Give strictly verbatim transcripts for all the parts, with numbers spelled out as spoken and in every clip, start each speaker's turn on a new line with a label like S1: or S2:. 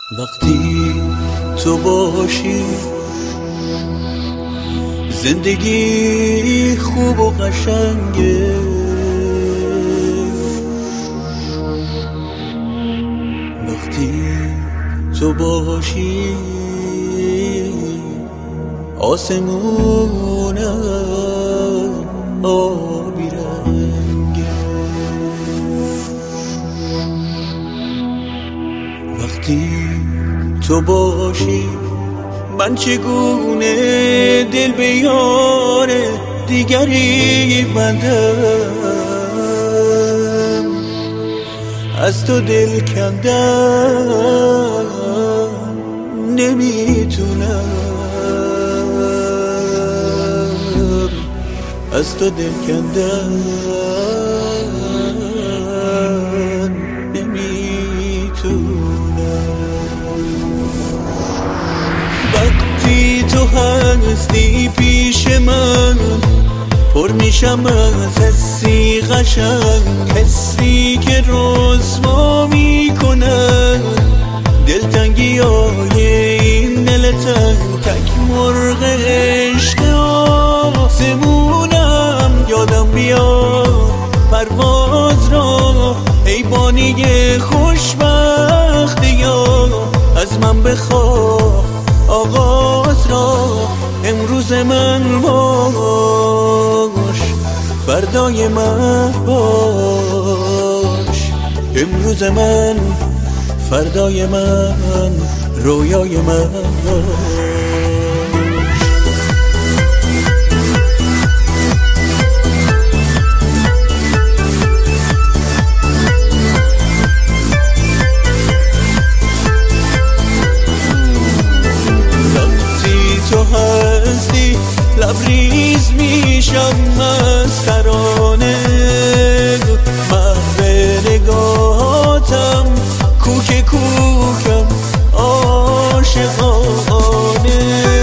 S1: وقتی تو باشی زندگی خوب و قشنگه، وقتی تو باشی آسمونم آبی رنگه، وقتی تو باشی من چگونه دل به یار دیگری بندم، از تو دل کندم نمیتونم، از تو دل کندم نمیتونم. وقتی تو هستی پیش من پر میشم از حسی قشنگ، حسی که رسوا میکنن دلتنگی های این دل تنگ. تک مرغ عشق آسمونم یادم بیاد پرواز را، حیوانی خوشبختی ها از من بخواه آغاز را. امروز من باش فردای من باش، امروز من فردای من رویای من باش. تو هستی لبریز میشم از ترانه، محو نگاهاتم کوک کوکم عاشقانه.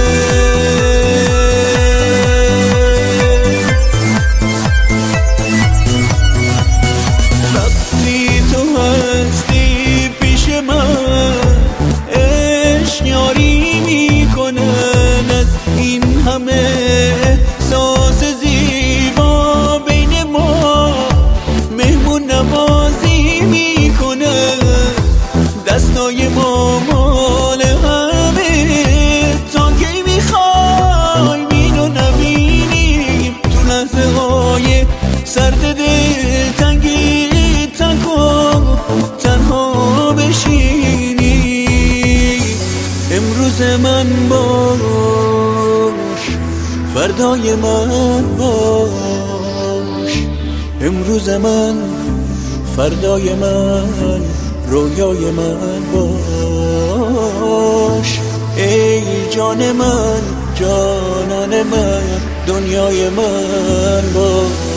S1: وقتی تو هستی پیش من عشق یاری میکنن از این همه احساس زیبا بین ما، مهمون نوازی میکنن دستای ما مال همه. تا کی میخوای اینو نبینیم تو لحظه های سرد دل تنگی تک و تنها بشینی. امروز من باش فردای من باش، امروز من فردای من رویای من باش. ای جان من جانان من دنیای من باش.